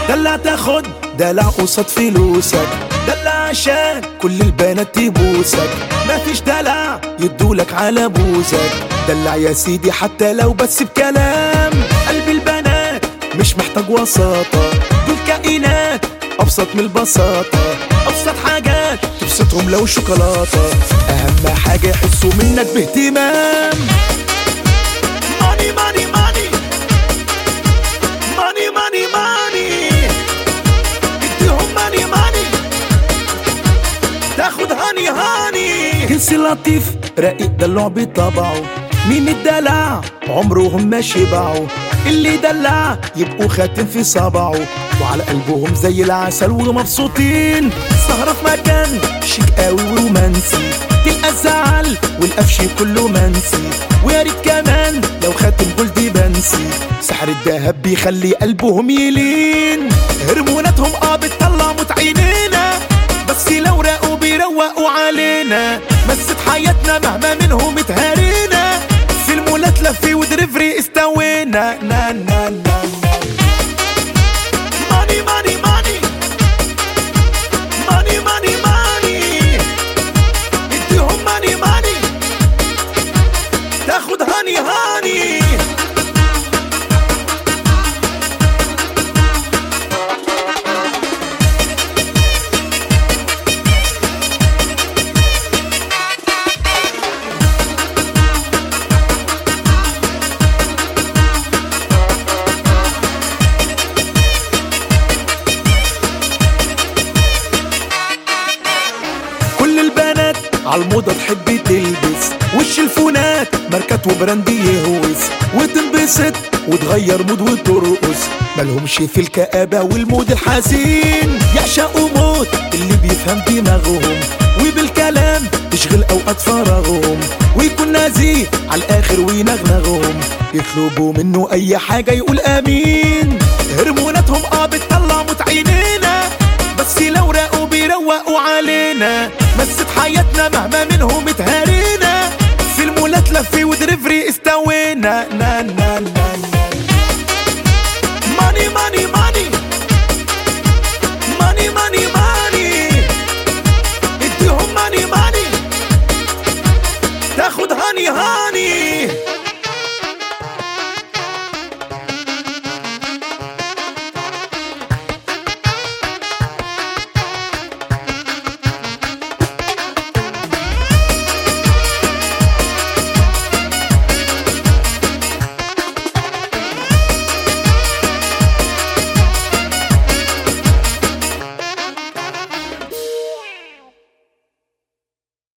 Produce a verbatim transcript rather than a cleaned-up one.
دلع تاخد دلع قصاد فلوسك، دلع عشان كل البنات تبوسك، مفيش دلع يدولك على بوزك. دلع يا سيدي حتى لو بس بكلام، قلب البنات مش محتاج وساطة، دول كائنات أبسط من البساطة. أبسط حاجات تبسطهم لو شوكولاتة، أهم حاجة يحسوا منك باهتمام. ماني ماني ماني ماني ماني ماني اديهم ماني ماني تاخد هاني هاني. جنس لطيف رقيق دلع بطبعه، مين الدلع عمرهم ما شبعوا، اللي دلع يبقوا خاتم في صبعه، وعلى قلبهم زي العسل ومبسوطين. سهرة في مكان شيك قوي ورومانسي، تلقى الزعل والقفش كله منسي، ويا ريت كمان لو خاتم جولدي بنسي. سحر الدهب بيخلي قلبهم يلين، هرموناتهم اه بتطلع موت عينينا، بس لو راقوا بيروقوا علينا. مست حياتنا مهما منهم اتهرينا، في المولات لفي ودريفري استوينا. نا نا نا ماني ماني ماني ماني ماني ماني اديهم ماني ماني تاخد هاني هاني. عالموضة تحب تلبس وش الفونات ماركات وبراند يهوس، وتنبسط وتغير مود وترقص، مالهمش في الكآبة والمود الحزين. يعشقوا موت اللي بيفهم دماغهم، وبالكلام تشغل اوقات فراغهم، ويكون نزيه عالاخر وينغنغهم، يطلبوا منه اي حاجة يقول امين. هرموناتهم اه بتطلع موت عينينا، بس لو راقوا بيروقوا علينا. مست حياتنا مهما منهم اتهرينا، في المولات لفي ودريفري استوينا. نا نا نا ماني ماني ماني ماني ماني ماني اديهم ماني ماني تاخد هاني هاني.